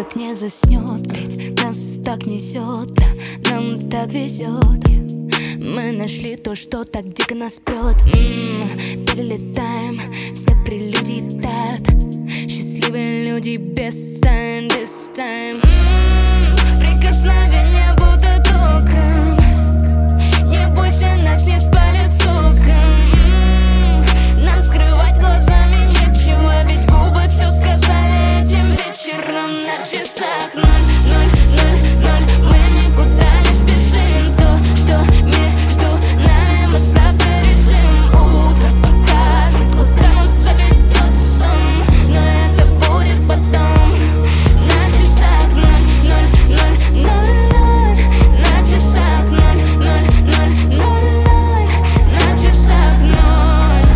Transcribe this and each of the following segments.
город не заснет, ведь нас так несет, да, нам так везет. Мы нашли то, что так дико нас прет. Перелетаем, все прелюдии тают. Счастливые люди без тайн, без тайн. Прикосновение будто током. Не бойся, нас не спалит соком. Нам скрывать глазами нечего, ведь губы все сказали этим вечером. На часах 00:00. Мы никуда не спешим. То, что между нами, мы завтра решим. Утро покажет, куда нас заведет сон, но это будет потом. На часах 00:00. На часах 00:00. На часах 0.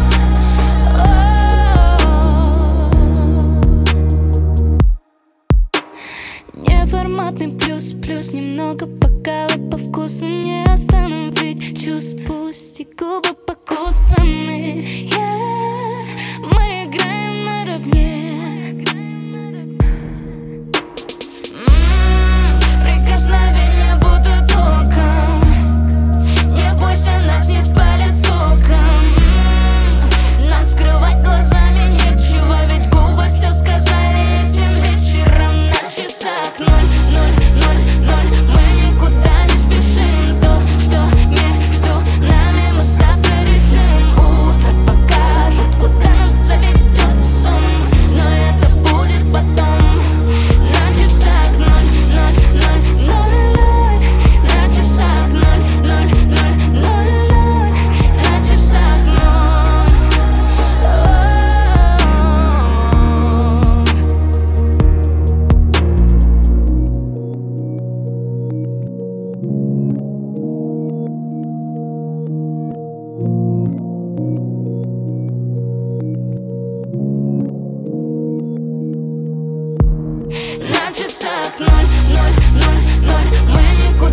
Неформатный плюс, немного бокала по вкусу. Не остановить чувств, пусть и губы покусаны. Мы играем наравне. Прикосновение будто током. Не бойся, нас не спалит соком. Нам скрывать глазами нечего, ведь губы все сказали этим вечером. На часах 00:00. Мы никуда не спешим. То, что между нами, мы завтра решим. Утро покажет, куда нас заведет сон, но это будет потом. На часах 00:00. На часах 00:00. На часах 0. На часах 00:00. Мы никуда